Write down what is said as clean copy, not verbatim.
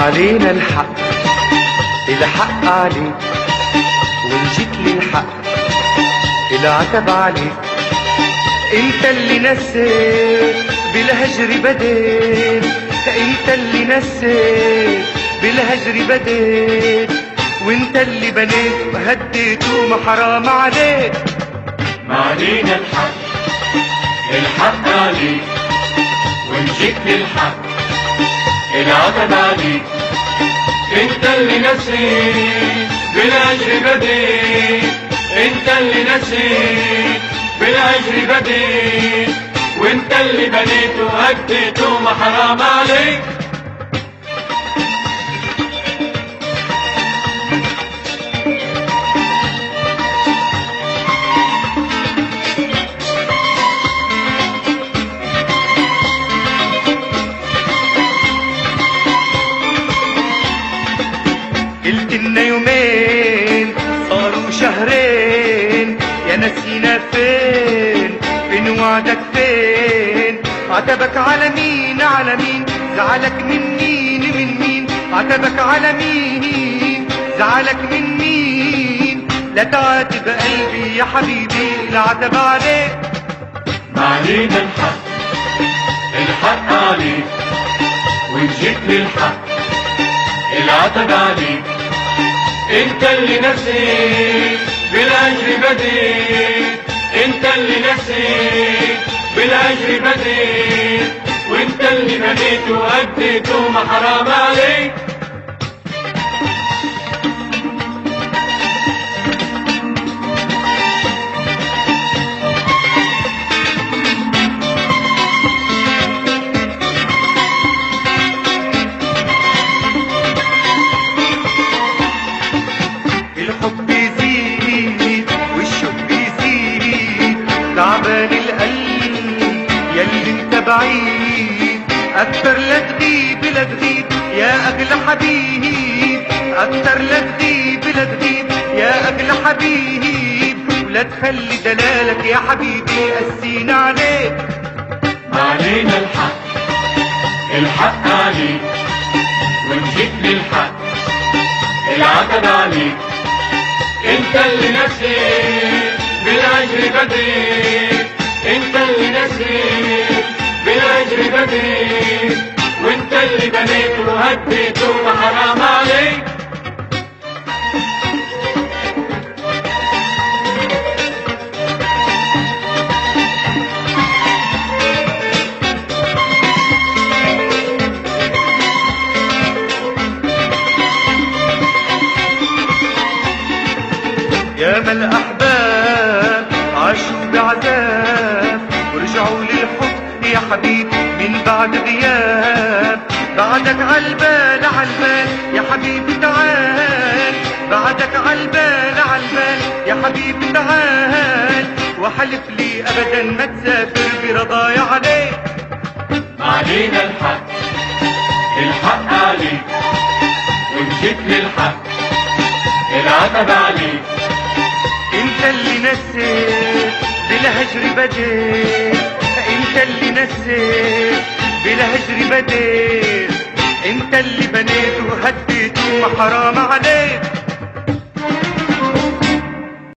علينا الحق، الحق عليك، وإن جيت للحق العتب عليك. انت اللي نسيت بالهجر بديت، انت اللي نسيت بالهجر بديت، وانت اللي بنيت وهديت وما حرام عليك. ما علينا الحق، الحق عليك، وإن جيت للحق العتب عليك. انت اللي نسيت بالهجر بديت، انت اللي نسيت بالهجر بديت، وانت اللي بنيت وهديت وما حرام عليك. قلت لنا يومين صاروا شهرين، يا نسينا فين وعدك فين؟ عتبك على مين على مين؟ زعلك من مين عتبك على مين؟ زعلك من مين؟ لا تعاتب قلبي يا حبيبي، العتب عليك. ما علينا الحق، الحق عليك، وإن جيت للحق العتب عليك. انت اللي نسيت بالهجر بديت، انت اللي نسيت بالهجر بديت، وانت اللي بنيت وهديت وما حرام عليك. الحب يزيد والشوق يزيد، تعبان القلب ياللي انت بعيد، اكتر لا تغيب لا تغيب يا اغلى حبيب، اكتر لا تغيب لا تغيب يا اغلى حبيب، ولا تخلي دلالك يا حبيبي قسينا عليك. ما علينا الحق، الحق عليك، وإن جيت للحق العتب عليك. انت اللي نسيت بالهجر بديت، انت اللي نسيت بالهجر بديت، وانت اللي بنيت وهديت وما حرام عليك. ياما الأحباب عاشوا بعذاب ورجعوا للحب يا حبيب من بعد غياب، بعدك عالبال عالبال يا حبيبي تعال، بعدك عالبال عالبال يا حبيبي تعال، وحلف لي أبدا ما تسافر برضاي عليك. ما علينا الحق، الحق عليك، وإن جيت للحق العتب عليك. انت اللي نسيت بالهجر بديت، انت اللي نسيت بالهجر بديت، انت اللي بنيت وهديت وما حرام عليك.